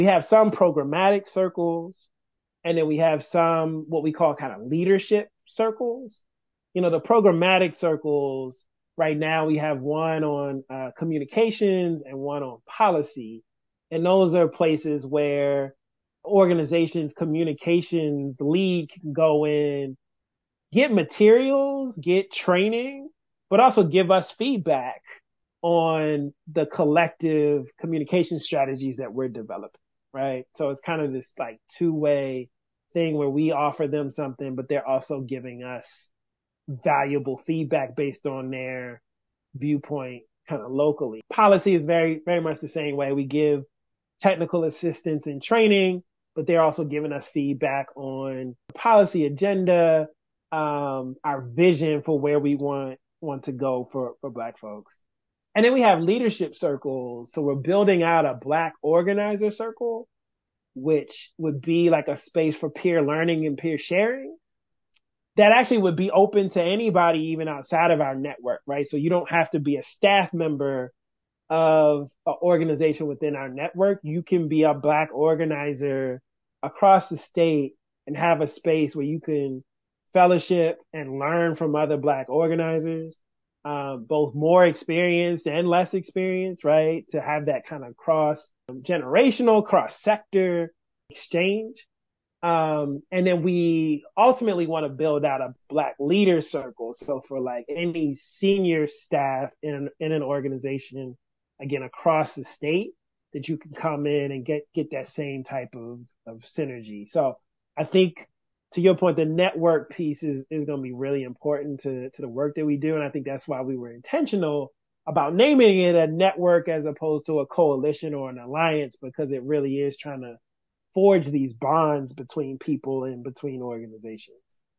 We have some programmatic circles, and then we have some what we call kind of leadership circles. The programmatic circles, right now we have one on communications and one on policy. And those are places where organizations communications lead can go in, get materials, get training, but also give us feedback on the collective communication strategies that we're developing, right? So it's kind of this like two-way thing where we offer them something, but they're also giving us valuable feedback based on their viewpoint kind of locally. Policy is very, very much the same way. We give technical assistance and training, but they're also giving us feedback on the policy agenda, our vision for where we want to go for Black folks. And then we have leadership circles. So we're building out a Black organizer circle, which would be like a space for peer learning and peer sharing that actually would be open to anybody, even outside of our network, right? So you don't have to be a staff member of an organization within our network. You can be a Black organizer across the state and have a space where you can fellowship and learn from other Black organizers, both more experienced and less experienced, right? To have that kind of cross generational, cross sector exchange. And then we ultimately want to build out a Black leader circle. So for like any senior staff in an organization, again, across the state, that you can come in and get that same type of synergy. So I think, to your point, the network piece is going to be really important to the work that we do. And I think that's why we were intentional about naming it a network as opposed to a coalition or an alliance, because it really is trying to forge these bonds between people and between organizations.